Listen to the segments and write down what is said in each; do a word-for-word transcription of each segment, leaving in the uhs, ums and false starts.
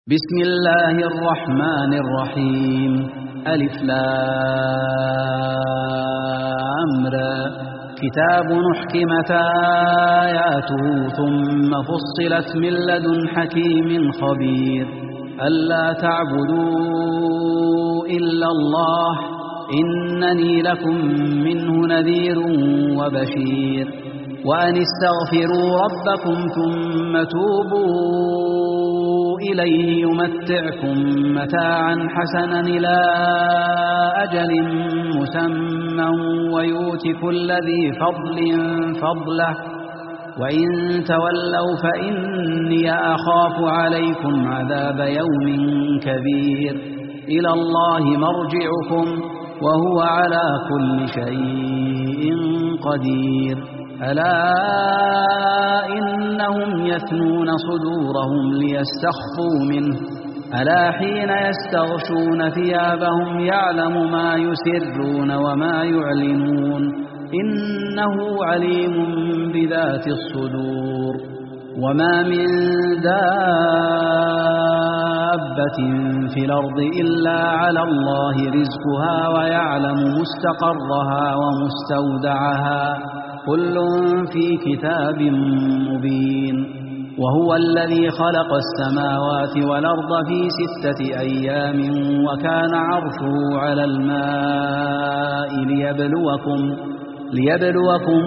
بسم الله الرحمن الرحيم. ألف لام را. كتاب أحكمت آياته ثم فصلت من لدن حكيم خبير ألا تعبدوا إلا الله إنني لكم منه نذير وبشير وأن استغفروا ربكم ثم توبوا إليه يمتعكم متاعا حسنا إلى أجل مسمى ويؤت كل ذي فضل فضله وإن تولوا فإني أخاف عليكم عذاب يوم كبير إلى الله مرجعكم وهو على كل شيء قدير ألا إنهم يثنون صدورهم ليستخفوا منه ألا حين يستغشون ثيابهم يعلم ما يسرون وما يعلنون إنه عليم بذات الصدور وما من دابة في الأرض إلا على الله رزقها ويعلم مستقرها ومستودعها كل في كتاب مبين وهو الذي خلق السماوات والأرض في ستة أيام وكان عرشه على الماء ليبلوكم ليبلوكم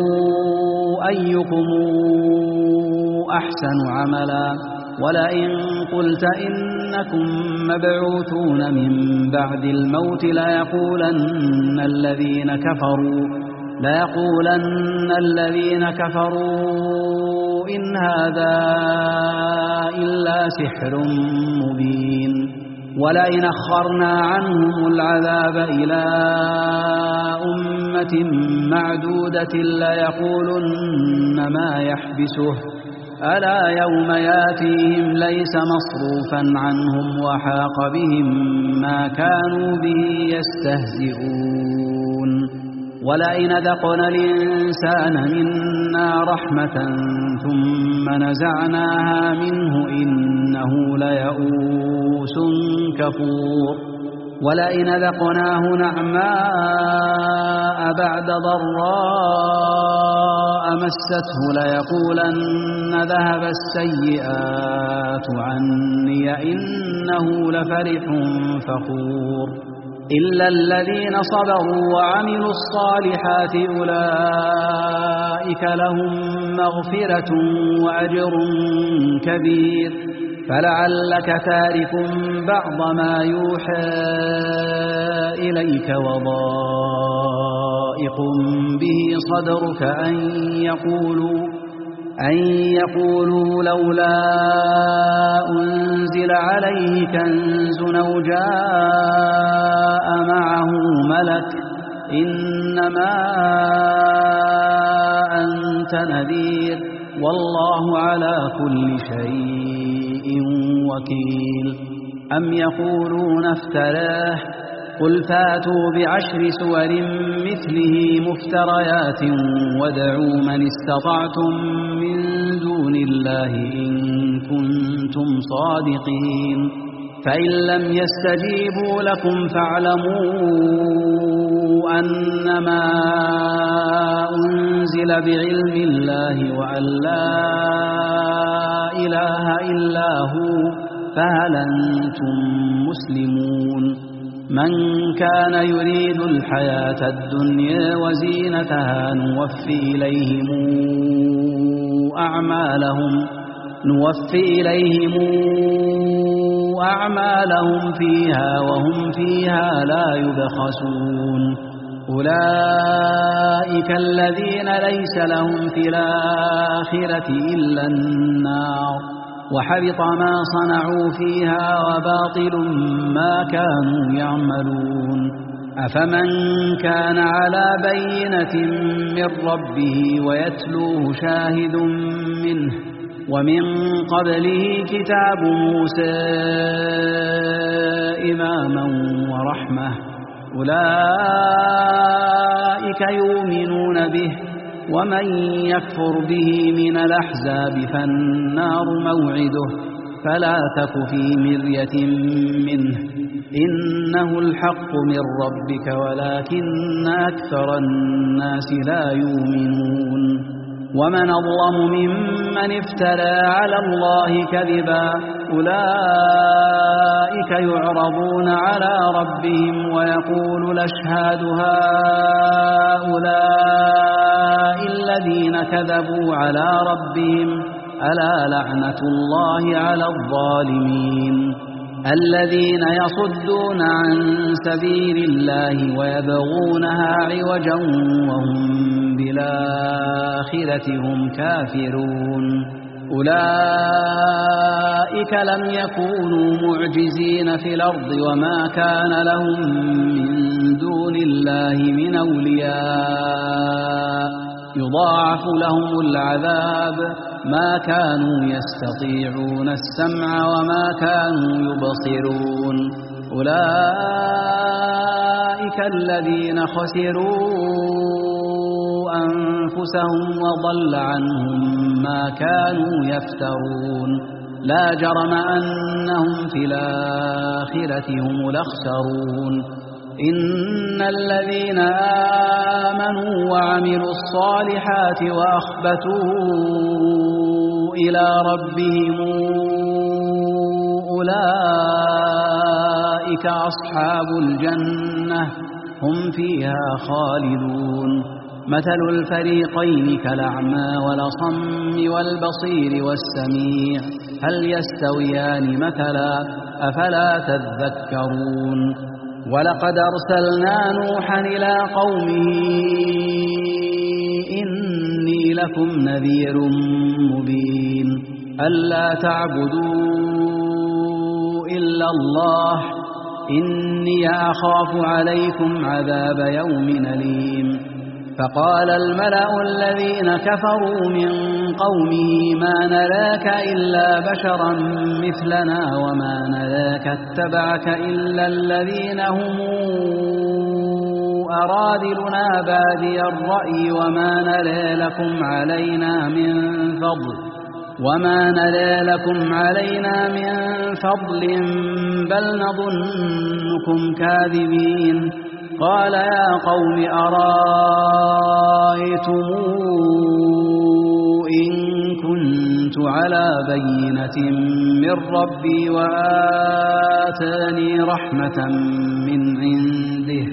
أيكم أحسن عملا ولئن قلت إنكم مبعوثون من بعد الموت ليقولن الذين كفروا ليقولن الذين كفروا إن هذا إلا سحر مبين ولئن أخرنا عنهم العذاب إلى أمة معدودة ليقولن ما يحبسه ألا يوم ياتيهم ليس مصروفا عنهم وحاق بهم ما كانوا به يستهزئون ولئن ذقنا الإنسان منا رحمة ثم نزعناها منه إنه ليئوس كفور ولئن ذقناه نعماء بعد ضراء مسته ليقولن ذهب السيئات عني إنه لفرح فخور إلا الذين صبروا وعملوا الصالحات أولئك لهم مغفرة وأجر كبير فلعلك تارك بعض ما يوحى إليك وضائق به صدرك أن يقولوا أن يقولوا لولا أنزل عليه كنز أو جاء معه ملك إنما أنت نذير والله على كل شيء وكيل أم يقولون افتراه قل فاتوا بعشر سور مثله مفتريات وادعوا من استطعتم من دون الله إن كنتم صادقين فإن لم يستجيبوا لكم فاعلموا أنما أنزل بعلم الله وأن لا إله إلا هو فهل أنتم مسلمون من كان يريد الحياة الدنيا وزينتها نوفي إليهم أعمالهم نوفي إليهم أعمالهم فيها وهم فيها لا يبخسون أولئك الذين ليس لهم في الآخرة إلا النار وحبط ما صنعوا فيها وباطل ما كانوا يعملون أفمن كان على بينة من ربه ويتلوه شاهد منه ومن قبله كتاب موسى إماما ورحمة أولئك يؤمنون به ومن يكفر به من الأحزاب فالنار موعده فلا تك في مرية منه إنه الحق من ربك ولكن أكثر الناس لا يؤمنون ومن أظلم ممن افترى على الله كذبا أولئك يعرضون على ربهم ويقول الأشهاد هؤلاء الذين كذبوا على ربهم ألا لعنة الله على الظالمين الذين يصدون عن سبيل الله ويبغونها عوجا وهم بالآخرة هم كافرون أولئك لم يكونوا معجزين في الأرض وما كان لهم من دون الله من أولياء يضاعف لهم العذاب ما كانوا يستطيعون السمع وما كانوا يبصرون أولئك الذين خسروا أنفسهم وضل عنهم ما كانوا يفترون لا جرم أنهم في الآخرة هم الأخسرون إن الذين آمنوا وعملوا الصالحات وأخبتوا إلى ربهم أولئك أصحاب الجنة هم فيها خالدون مثل الفريقين كالأعمى والأصم والبصير والسميع هل يستويان مثلا أفلا تذكرون ولقد أرسلنا نوحا إلى قومه إني لكم نذير مبين ألا تعبدوا إلا الله إني أخاف عليكم عذاب يوم أليم فقال الملأ الذين كفروا من قومه ما نراك إلا بشرا مثلنا وما نراك اتبعك إلا الذين هم أرادلنا بادي الرأي وما نرى لكم علينا من فضل وما نرى لكم علينا من فضل بل نظنكم كاذبين قال يا قوم أرأيتم إن كنت على بينة من ربي وآتاني رحمة من عنده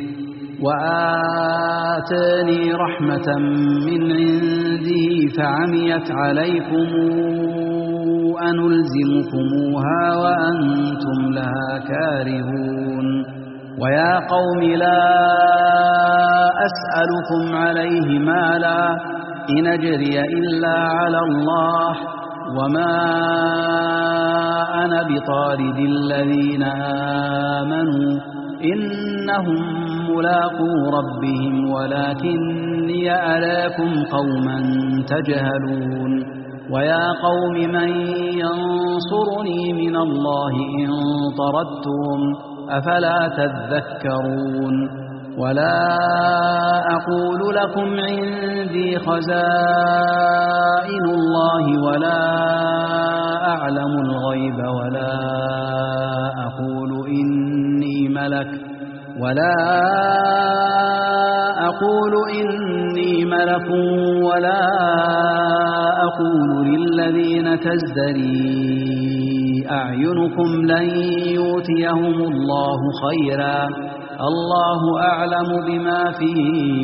وآتاني رحمة من عنده فعميت عليكم أنلزمكموها وأنتم لها كارهون ويا قوم لا أسألكم عليه مالا إن أجري إلا على الله وما أنا بطارد الذين آمنوا إنهم ملاقو ربهم ولكني أراكم قوما تجهلون ويا قوم من ينصرني من الله إن طردتهم أفلا تذكرون ولا أقول لكم عندي خزائن الله ولا أعلم الغيب ولا أقول إني ملك ولا أقول إني ملك ولا أقول للذين تزدري أعينكم لن يؤتيهم الله خيرا الله أعلم بما في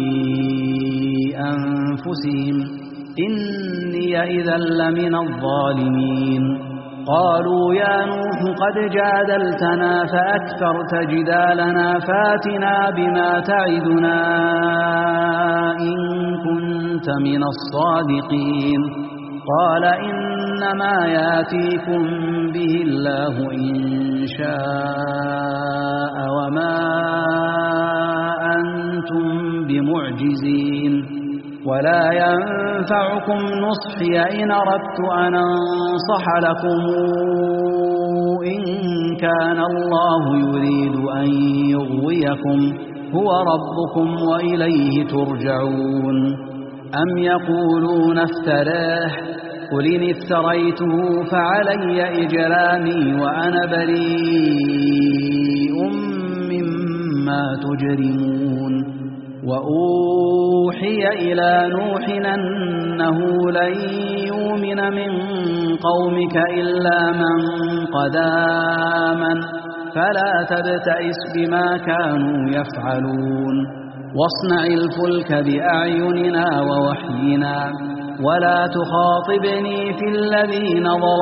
أنفسهم إني إذا لمن الظالمين قالوا يا نوح قد جادلتنا فأكثرت جدالنا فاتنا بما تعدنا إن كنت من الصادقين قال إنما ياتيكم به الله إن شاء وما أنتم بمعجزين ولا ينفعكم نصحي إن أردت أن أنصح لكم إن كان الله يريد أن يغويكم هو ربكم وإليه ترجعون أم يقولون افتراه قل إن افتريته فعلي إجرامي وأنا بريء مما تجرمون وأوحي إلى نوح أنه لن يؤمن من قومك إلا من قد آمن فلا تبتئس بما كانوا يفعلون واصنع الفلك بأعيننا ووحينا ولا تخاطبني في الذين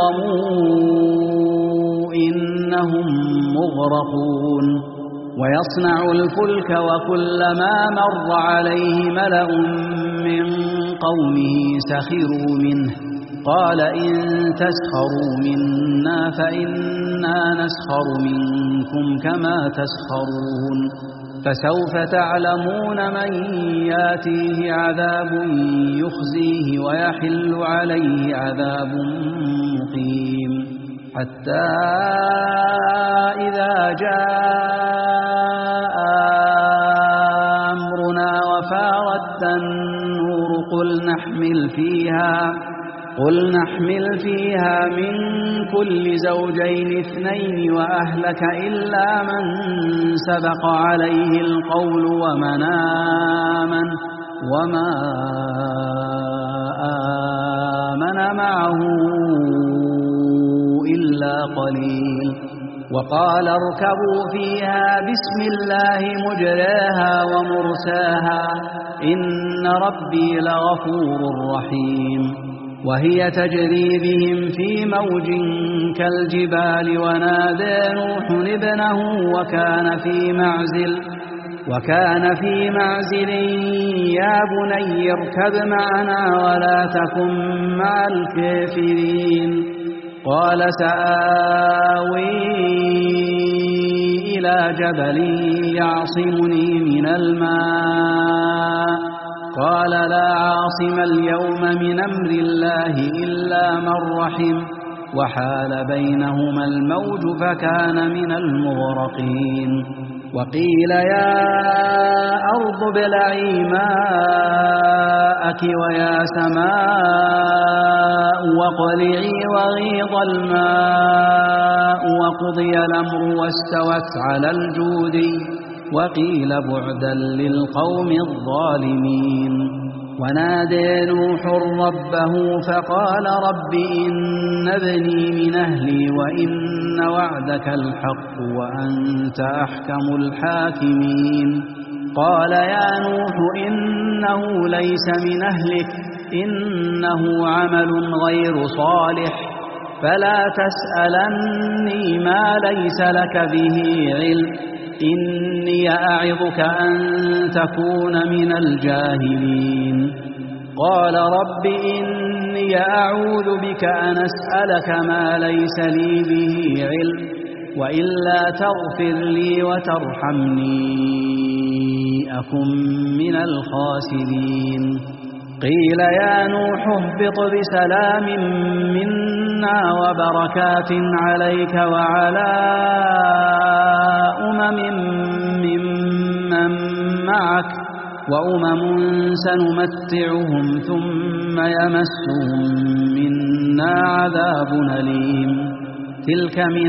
ظلموا إنهم مغرقون ويصنع الفلك وكلما مر عليه ملأ من قومه سخروا منه قال إن تسخروا منا فإنا نسخر منكم كما تسخرون فسوف تعلمون من ياتيه عذاب يخزيه ويحل عليه عذاب مقيم حتى إذا جاء أمرنا وفارت النور قل نحمل فيها قل نحمل فيها من كل زوجين اثنين وأهلك إلا من سبق عليه القول ومن آمن وما آمن معه إلا قليل وقال اركبوا فيها بسم الله مجراها ومرساها إن ربي لغفور رحيم وهي تجري بهم في موج كالجبال ونادى نوح ابنه وكان في معزل وكان في معزل يا بني اركب معنا ولا تكن مع الكافرين قال سآوي إلى جبل يعصمني من الماء قال لا عاصم اليوم من أمر الله إلا من رحم وحال بينهما الموج فكان من المغرقين وقيل يا أرض ابلعي ماءك ويا سماء واقلعي وغيض الماء وقضي الأمر واستوت على الجود وقيل بعدا للقوم الظالمين ونادى نوح ربه فقال رب إن ابني من أهلي وإن وعدك الحق وأنت أحكم الحاكمين قال يا نوح إنه ليس من أهلك إنه عمل غير صالح فلا تسألني ما ليس لك به علم إني أعظك أن تكون من الجاهلين قال رب إني أعوذ بك أن أسألك ما ليس لي به علم وإلا تغفر لي وترحمني أكن من الخاسرين قيل يا نوح اهبط بسلام منا وبركات عليك وعلى أمم ممن معك وأمم سنمتعهم ثم يمسهم منا عذاب أليم تلك من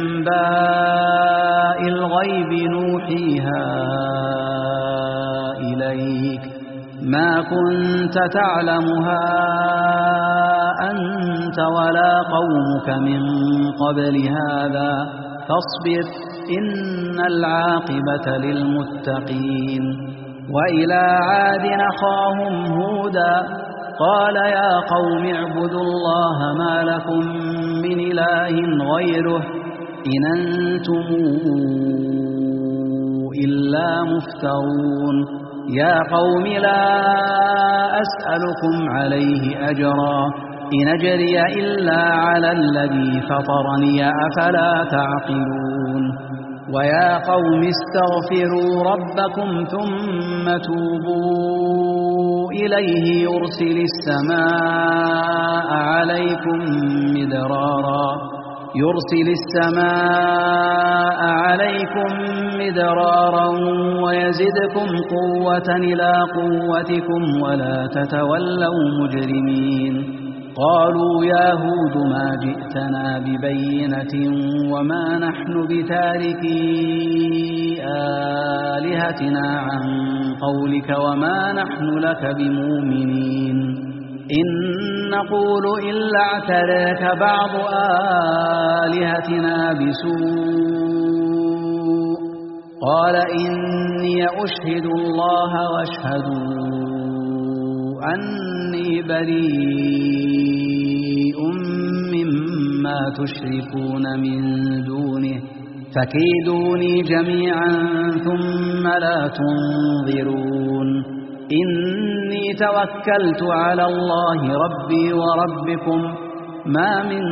أنباء الغيب نوحيها إليك ما كنت تعلمها أنت ولا قومك من قبل هذا فاصبر إن العاقبة للمتقين وإلى عاد أخاهم هودا قال يا قوم اعبدوا الله ما لكم من إله غيره إن أنتم إلا مفترون يا قوم لا أسألكم عليه أجرا إن أجري إلا على الذي فطرني أفلا تعقلون ويا قوم استغفروا ربكم ثم توبوا إليه يرسل السماء عليكم مدرارا يرسل السماء عليكم مدرارا ويزدكم قوة إلى قوتكم ولا تتولوا مجرمين قالوا يا هود ما جئتنا ببينة وما نحن بتاركي آلهتنا عن قولك وما نحن لك بمؤمنين إن نقول إلا اعتراك بعض آلهتنا بسوء قال إني أشهد الله واشهدوا أني بريء مما تشركون من دونه فكيدوني جميعا ثم لا تنظرون إني توكلت على الله ربي وربكم ما من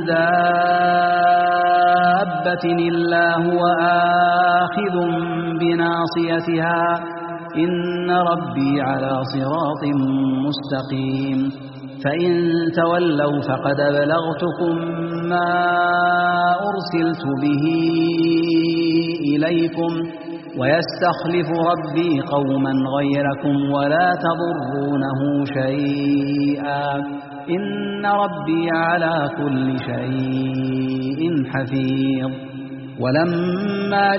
دابة إلا هو آخذ بناصيتها إن ربي على صراط مستقيم فإن تولوا فقد بلغتكم ما أرسلت به إليكم ويستخلف ربي قوما غيركم ولا تضرونه شيئا إن ربي على كل شيء حفيظ ولما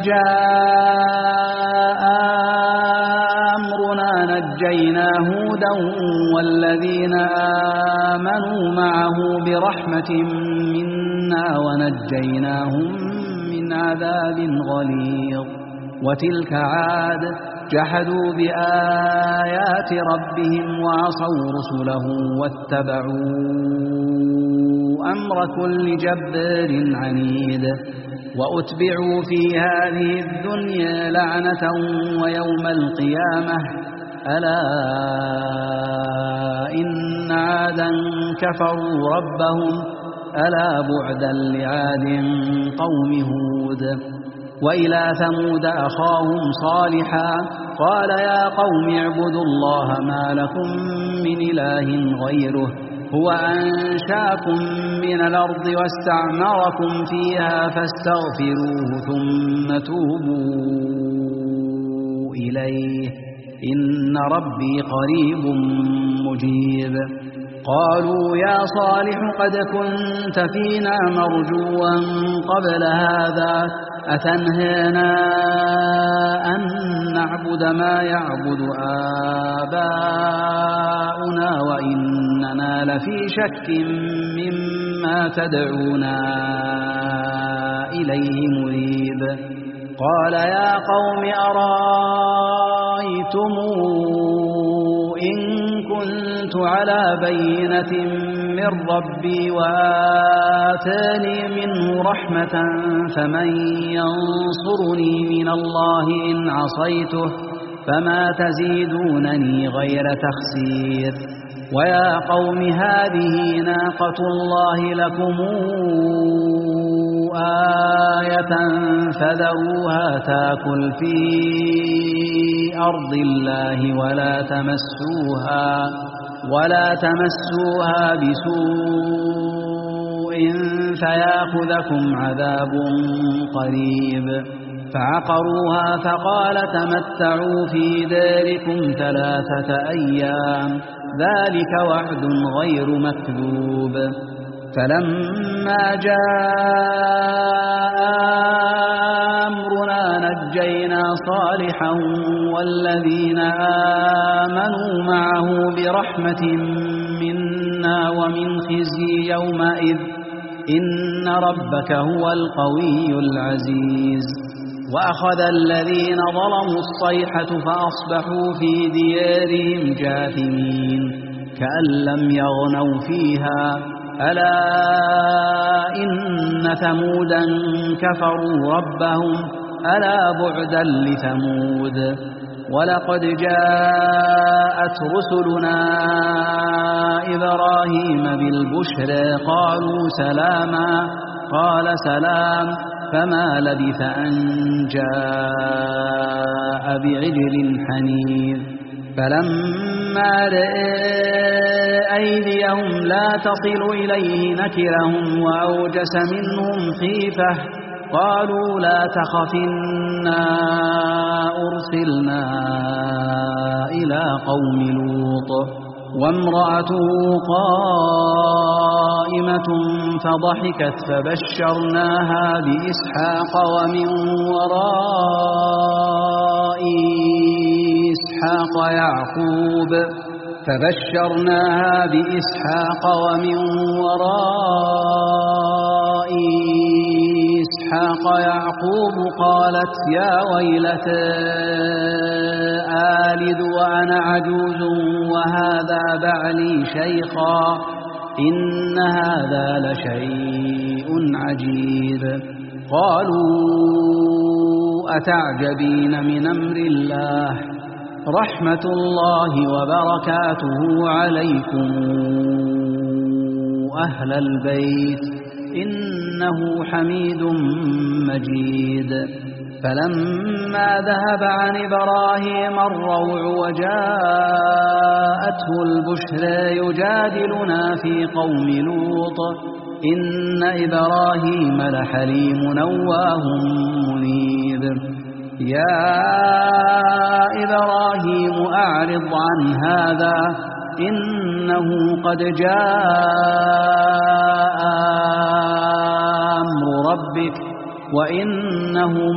جاء أمرنا نجينا هودا والذين آمنوا معه برحمة منا ونجيناهم من عذاب غليظ وتلك عاد جحدوا بآيات ربهم وعصوا رسله واتبعوا أمر كل جبار عنيد وأتبعوا في هذه الدنيا لعنة ويوم القيامة ألا إن عادا كفروا ربهم ألا بعدا لعاد قوم هود وإلى ثمود أخاهم صالحا قال يا قوم اعبدوا الله ما لكم من إله غيره هو أنشاكم من الأرض واستعمركم فيها فاستغفروه ثم توبوا إليه إن ربي قريب مجيب قالوا يا صالح قد كنت فينا مرجوا قبل هذا أتنهينا أن نعبد ما يعبد آباؤنا وإننا لفي شك مما تدعونا إليه مريب قال يا قوم أرأيتم إن كنت على بينة من ربي وآتاني منه رحمة فمن ينصرني من الله إن عصيته فما تزيدونني غير تخسير ويا قوم هذه ناقة الله لكم آية فذروها تاكل في أرض الله ولا تمسوها ولا تمسوها بسوء فياخذكم عذاب قريب فعقروها فقال تمتعوا في داركم ثلاثة أيام ذلك وعد غير مكذوب فلما جاء أمرنا نجينا صالحا والذين آمنوا معه برحمة منا ومن خزي يومئذ إن ربك هو القوي العزيز وأخذ الذين ظلموا الصيحة فأصبحوا في ديارهم جاثمين كأن لم يغنوا فيها ألا إن ثمودا كفروا ربهم ألا بعدا لثمود ولقد جاءت رسلنا إبراهيم بالبشرى قالوا سلاما قال سلام فما لبث أن جاء بعجل حنيذ فلما رأى أيديهم لا تصل إليه نكرهم وأوجس منهم خيفة قالوا لا تخف إنا أرسلنا إلى قوم لوط وامرأته قائمة فضحكت فبشرناها بإسحاق ومن وراء إسحاق يعقوب فبشرناها بإسحاق ومن وراء إسحاق يعقوب قالت يا ويلتى آلد وأنا عجوز وهذا بعلي شيخا إن هذا لشيء عجيب قالوا أتعجبين من أمر الله رحمة الله وبركاته عليكم أهل البيت إنه حميد مجيد فلما ذهب عن إبراهيم الروع وجاءته البشرى يجادلنا في قوم لوط إن إبراهيم لحليم أواه منيب يا إبراهيم أعرض عن هذا إنه قد جاء أمر ربك وإنهم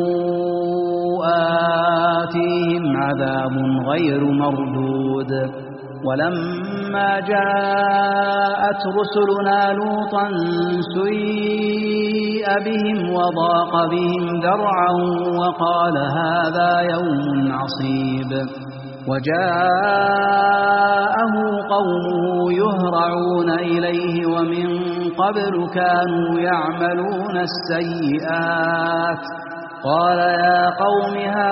آتيهم عذاب غير مردود ولما جاءت رسلنا لوطا سيء بهم وضاق بهم ذرعا وقال هذا يوم عصيب وجاءه قومه يهرعون إليه ومن قبل كانوا يعملون السيئات قال يا قوم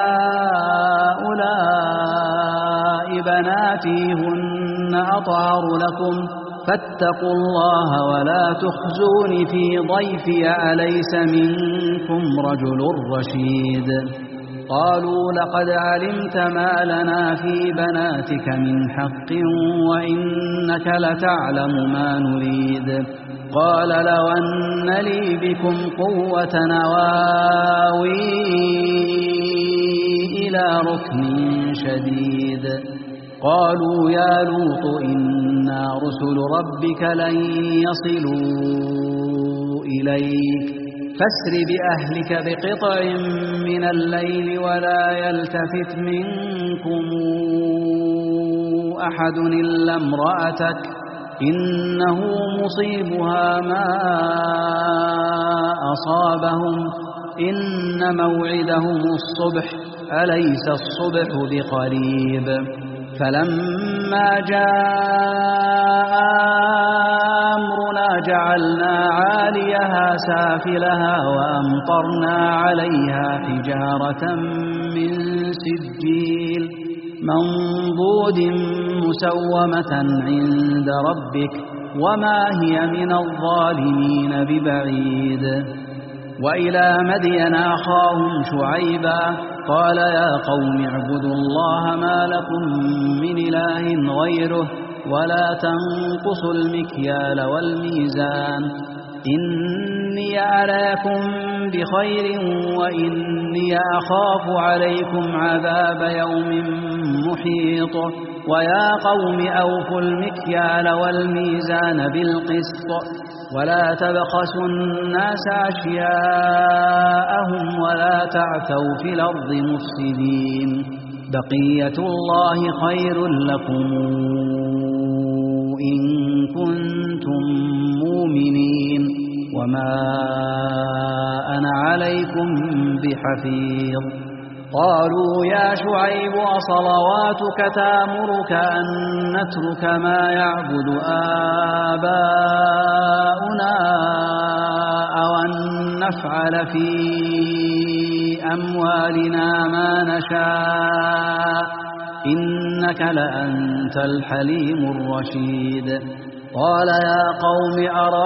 هؤلاء بناتي هن أطهر لكم فاتقوا الله ولا تخزون في ضيفي أليس منكم رجل رشيد قالوا لقد علمت ما لنا في بناتك من حق وإنك لتعلم ما نريد قال لو أن لي بكم قوة نواوي إلى ركن شديد قالوا يا لوط إنا رسل ربك لن يصلوا إليك فاسر بأهلك بقطع من الليل ولا يلتفت منكم أحد إلا امرأتك إنه مصيبها ما أصابهم إن موعدهم الصبح أليس الصبح بقريب فلما جاء أمرنا جعلنا عاليها سافلها وأمطرنا عليها حجارة من سجيل منضود مسومة عند ربك وما هي من الظالمين ببعيد وإلى مدين أخاهم شعيبا قال يا قوم اعبدوا الله ما لكم من إله غيره ولا تنقصوا المكيال والميزان إني أراكم بخير وإني أخاف عليكم عذاب يوم محيط ويا قوم أوفوا المكيال والميزان بالقسط ولا تبخسوا الناس أشياءهم ولا تعثوا في الأرض مفسدين بقية الله خير لكم إن كنتم مؤمنين وما أنا عليكم بحفيظ قالوا يا شعيب أصلواتك تأمرك أن نترك ما يعبد آباؤنا أو أن نفعل في أموالنا ما نشاء إنك لأنت الحليم الرشيد قال يا قوم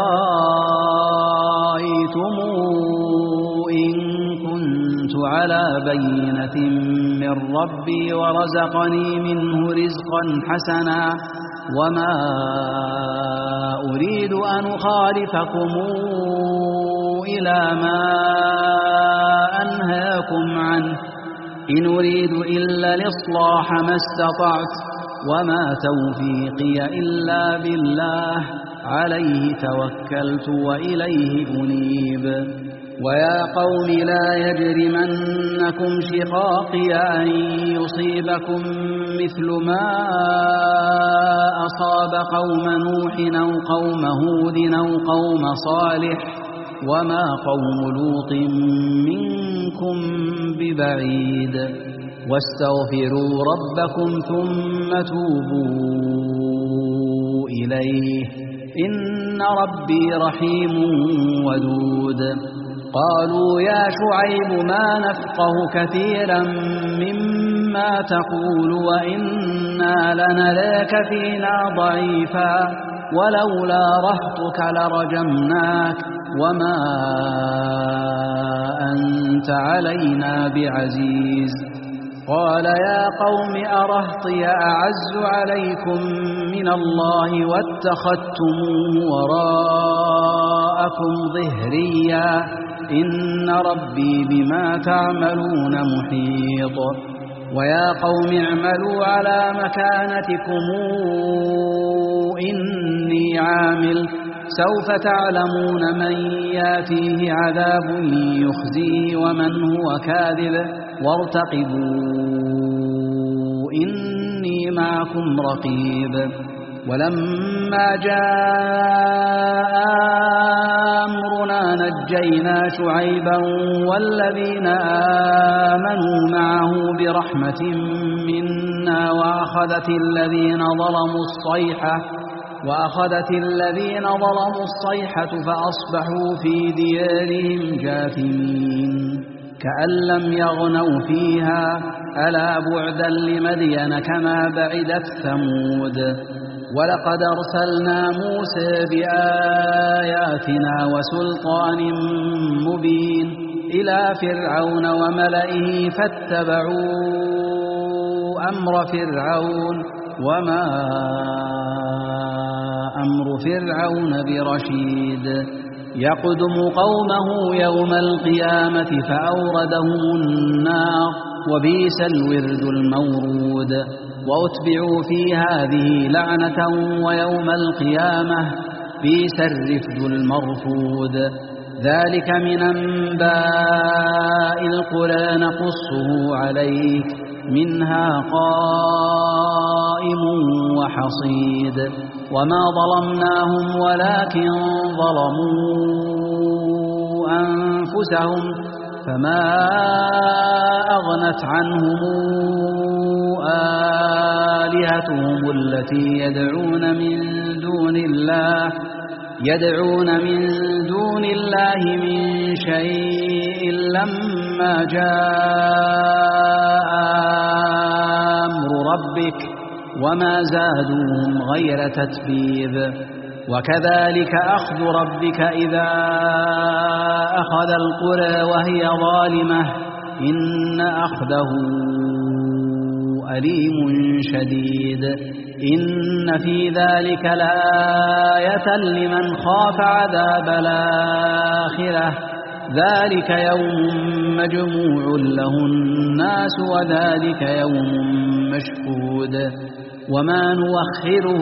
أرأيتم إن كنت على بينة من ربي ورزقني منه رزقا حسنا وما أريد أن أخالفكم إلى ما أنهاكم عنه إن أريد إلا الإصلاح ما استطعت وما توفيقي إلا بالله عليه توكلت وإليه أنيب ويا قوم لا يجرمنكم شقاقي أن يصيبكم مثل ما أصاب قوم نوح أو قوم هود أو قوم صالح وما قوم لوط منكم ببعيد واستغفروا ربكم ثم توبوا إليه إن ربي رحيم ودود قالوا يا شعيب ما نفقه كثيرا مما تقول وإنا لنراك فينا ضعيفا ولولا رهطك لرجمناك وما أنت علينا بعزيز قال يا قوم أرهطي أعز عليكم من الله واتخذتموه وراءكم ظهريا إن ربي بما تعملون محيط ويا قوم اعملوا على مكانتكم إني عامل سوف تعلمون من ياتيه عذاب يخزيه ومن هو كاذب وارتقبوا إني معكم رقيب ولما جاء أمرنا نجينا شعيبا والذين آمنوا معه برحمة منا وأخذت الذين ظلموا الصيحة وأخذت الذين ظلموا الصيحة فأصبحوا في ديارهم جاثمين كأن لم يغنوا فيها ألا بعدا لمدين كما بعدت ثمود ولقد أرسلنا موسى بآياتنا وسلطان مبين إلى فرعون وملئه فاتبعوا أمر فرعون وما أمر فرعون برشيد يقدم قومه يوم القيامة فأوردهم النار وبئس الورد المورود وأتبعوا في هذه لعنة ويوم القيامة بئس الرفد المرفود ذلك من أنباء القرى نقصه عليك منها قائم وحصيد وما ظلمناهم ولكن ظلموا أنفسهم فما أغنت عنهم آلهتهم التي يدعون من دون الله يدعون من دون الله من شيء لما جاء أمر ربك وما زادوهم غير تتبيب وكذلك أخذ ربك إذا أخذ القرى وهي ظالمة إن أخذه أليم شديد إن في ذلك لآية لمن خاف عذاب الآخرة ذلك يوم مجموع له الناس وذلك يوم مشهود وما نوخره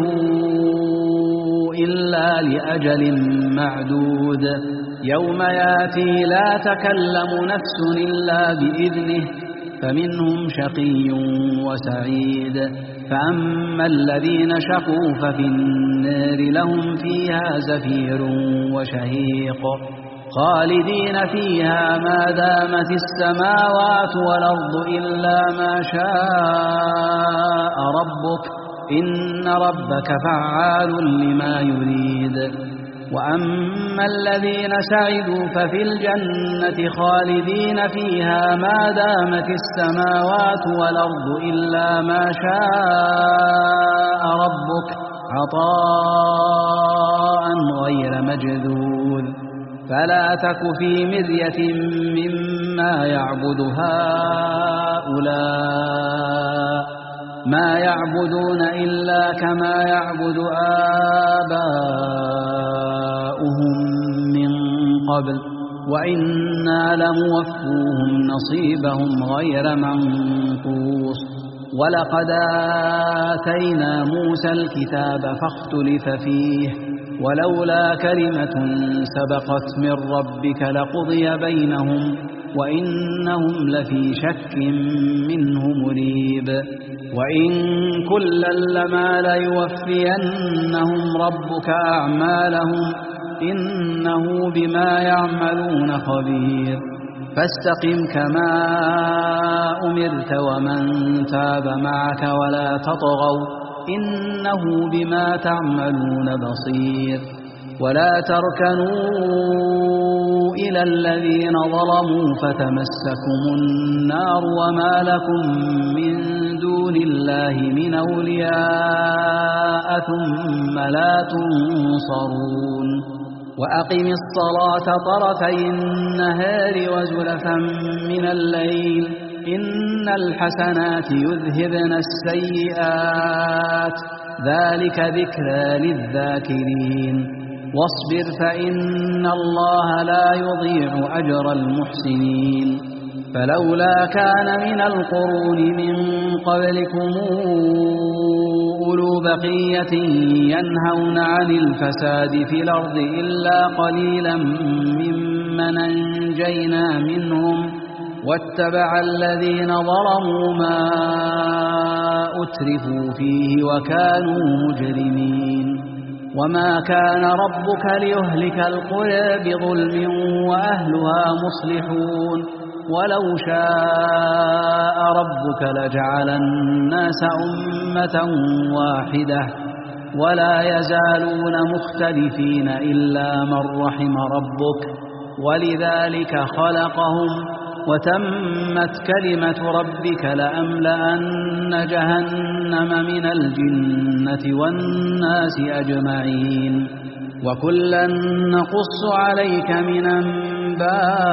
إلا لأجل معدود يوم ياتي لا تكلم نفس إلا بإذنه فمنهم شقي وسعيد فأما الذين شقوا ففي النار لهم فيها زفير وشهيق خالدين فيها ما دامت السماوات والأرض إلا ما شاء ربك إن ربك فعال لما يريد وأما الذين سعدوا ففي الجنة خالدين فيها ما دامت السماوات والأرض إلا ما شاء ربك عطاء غير مجذوذ فلا تك في مرية مما يعبد هؤلاء ما يعبدون إلا كما يعبد آباؤهم من قبل وإنا لموفوهم نصيبهم غير منقوص ولقد آتينا موسى الكتاب فاختلف فيه ولولا كلمة سبقت من ربك لقضي بينهم وإنهم لفي شك منه مريب وإن كلا لما ليوفينهم ربك أعمالهم إنه بما يعملون خبير فاستقم كما أمرت ومن تاب معك ولا تطغوا إنه بما تعملون بصير ولا تركنوا إلى الذين ظلموا فتمسكم النار وما لكم من دون الله من أولياء ثم لا تنصرون وأقم الصلاة طرفي النهار وزلفا من الليل إن الحسنات يذهبن السيئات ذلك ذكرى للذاكرين واصبر فإن الله لا يضيع أجر المحسنين فلولا كان من القرون من قبلكم أولو بقية ينهون عن الفساد في الأرض إلا قليلا ممن أنجينا منهم واتبع الذين ظلموا ما أترفوا فيه وكانوا مجرمين وما كان ربك ليهلك القرى بظلم وأهلها مصلحون ولو شاء ربك لجعل الناس أمة واحدة ولا يزالون مختلفين إلا من رحم ربك ولذلك خلقهم وتمت كلمة ربك لأملأن جهنم من الجنة والناس أجمعين وكلا نقص عليك من أنباء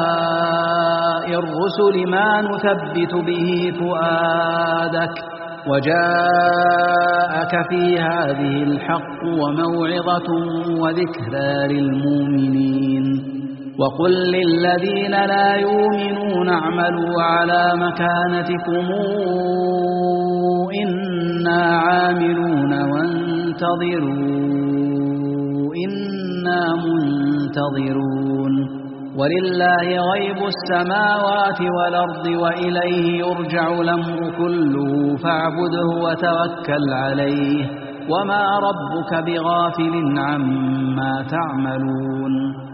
الرسل ما نثبت به فؤادك وجاءك في هذه الحق وموعظة وذكرى للمؤمنين وقل للذين لا يؤمنون اعملوا على مكانتكم إنا عاملون وانتظروا إنا منتظرون ولله غيب السماوات والأرض وإليه يرجع الأمر كله فاعبده وتوكل عليه وما ربك بغافل عما تعملون